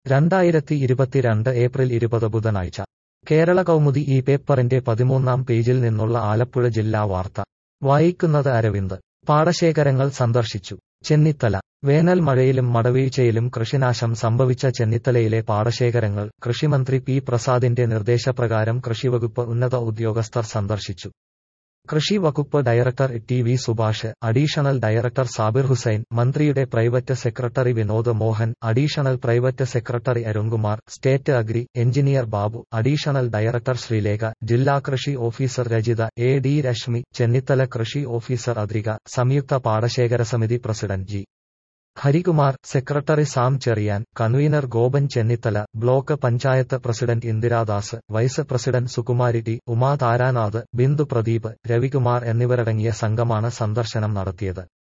2022 April 20 ബുധനാഴ്ച കേരള കൗമുദി ഈ പേപ്പറിന്റെ 13-ാം പേജിൽ നിന്നുള്ള ആലപ്പുഴ ജില്ലാ വാർത്ത വായിക്കുന്നത് അരവിന്ദ്. പാടശേഖരങ്ങൾ സന്ദർശിച്ചു ചെന്നിത്തല. വേനൽ മഴയിലും മടവീഴ്ചയിലും കൃഷിനാശം സംഭവിച്ച ചെന്നിത്തലയിലെ പാടശേഖരങ്ങൾ കൃഷിമന്ത്രി പി പ്രസാദിന്റെ നിർദ്ദേശപ്രകാരം കൃഷിവകുപ്പ് ഉന്നത ഉദ്യോഗസ്ഥർ സന്ദർശിച്ചു. കൃഷി വകുപ്പ് director T V Subhash, additional director Sabir Hussain, മന്ത്രിയുടെ private secretary Vinod Mohan, additional private secretary Arunkumar, state agri engineer Babu, additional director Sreelekha, ജില്ലാ കൃഷി officer Rajitha, A D Rashmi, Chennithala കൃഷി ഓഫീസർ അദ്രിക, സംയുക്ത പാടശേഖര സമിതി president G Harikumar, secretary Sam Cheriyan, convener Gopan Chennithala, block panchayat president Indiradas, vice president Sukumari T, Uma Taranath, Bindu Pradeep, Ravikumar എന്നിവരടങ്ങിയ സംഘമാണ് സന്ദർശനം നടത്തിയത്.